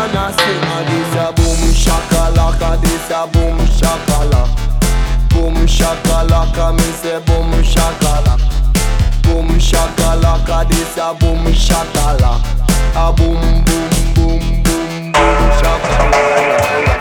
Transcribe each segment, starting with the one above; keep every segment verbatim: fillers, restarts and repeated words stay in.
and I sing. And this a boom shakalaka, this a boom shakalaka. Boom shakalaka, me say boom shakalaka. Boom shakalaka, this a boom shakalaka. A boom boom boom boom boom shakalaka.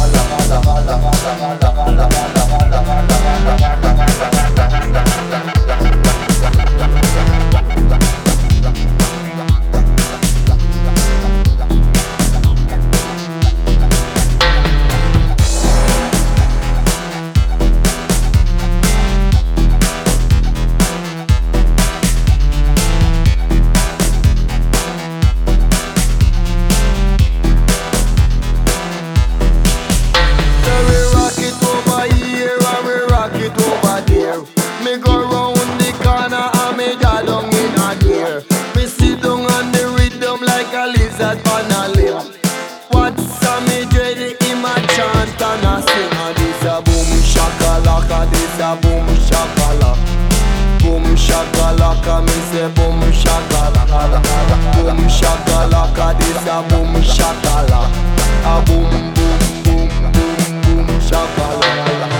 Shakalaka, me say boom shakalaka. Boom shakalaka, this a boom shakalaka. A boom boom boom boom boom shakalaka.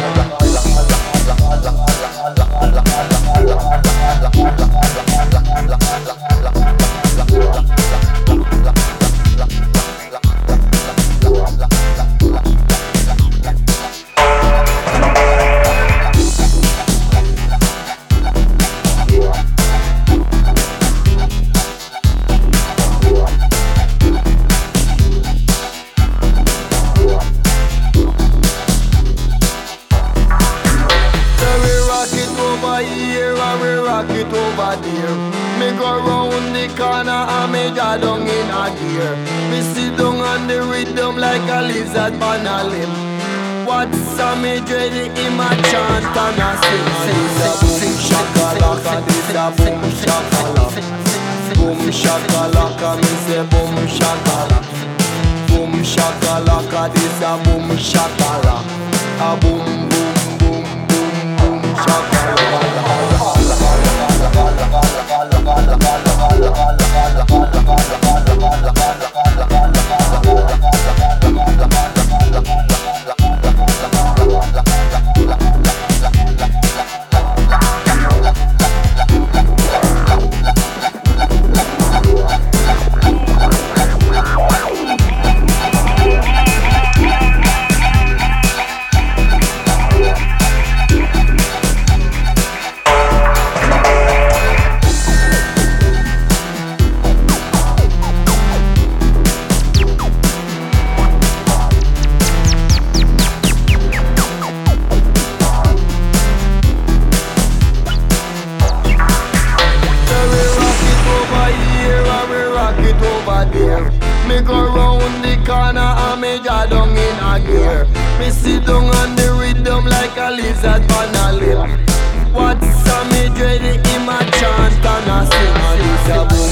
Lizard on a limb. What's a me dread in my chant and I sing. Boom shakalaka, this a boom shakalaka. Boom shakalaka, me say boom shakalaka. Boom shakalaka, this a boom shakalaka. A boom boom boom boom boom shakalaka. Lizard on a limb. What's a me dread in my chant and I sing. And it's a boom